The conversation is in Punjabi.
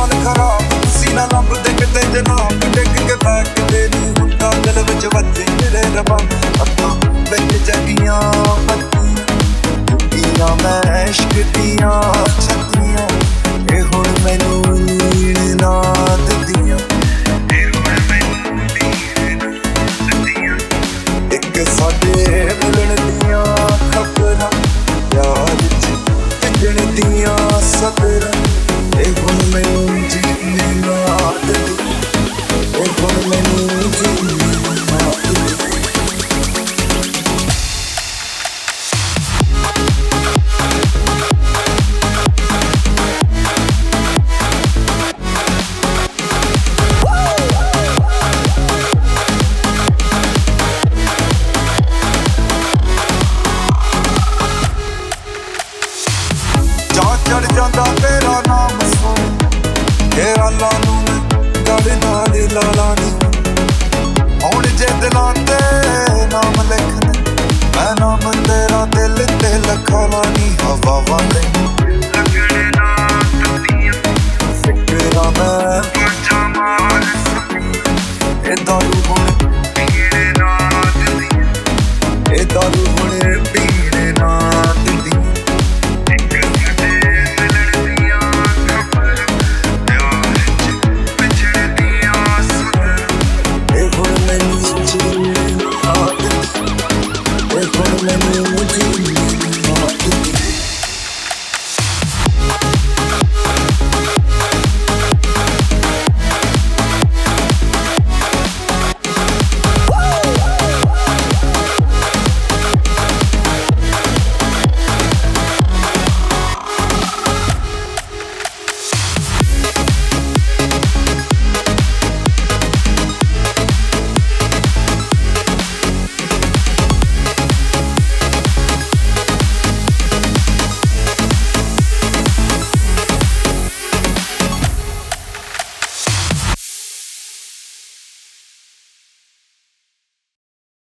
ਹਾਲ ਖਰਾਬ ਤੁਸੀਂ ਨਾ ਲੱਭਦੇ ਕਿਤੇ ਜਨਾਬ ਡਿੱਗ ਕੇ ਬੈਕ ਤੇਰੀ ਹੁੰਦਾ ਦਿਲ ਵਿੱਚ ਵੱਜੇ ਮੇਰੇ ਰੱਬਾ ਅੱਖਾਂ ਵਿੱਚ ਜਗੀਆਂ ਬੱਤੀਆਂ ਮੈਂ ਇਸ਼ਕ ਦੀਆਂ ਛੱਤੀਆਂ ਇਹ ਹੁਣ ਮੈਨੂੰ ਨੀਂਦ ਨਾ ਦਿੰਦੀਆਂ ਇੱਕ ਸਾਡੇ ਮਿਲਣ ਦੀਆਂ ਖਬਰਾਂ ਯਾਰ ਭਿੱਜਣ ਦੀਆਂ ਸਤਰਾਂ ਇਹ ਹੁਣ ਮੈਨੂੰ ਜੀਣੇ ਨਾ ਦਿੰਦੀਆਂ ਇਹ ਹੁਣ ਮੈਨੂੰ ਜੀਣੇ ਨਾ ਦਿੰਦੀਆਂ ਚੜ ਜਾਂਦਾ ਤੇਰਾ ਨਾਮ ਸੁਣ ਇਹ ਆਲਾ ਨੂੰ ਗੜ ਨਾਲ ਲਾਲਾ ਨੀ ਹੁਣ ਜੇ ਦਿਲਾਂ ਤੇ ਨਾਮ ਲਿਖਦੇ ਮੈਂ ਨਾਮ ਤੇਰਾ ਦਿਲ ਤੇ ਲਿਖਾ ਲਾ ਨੀ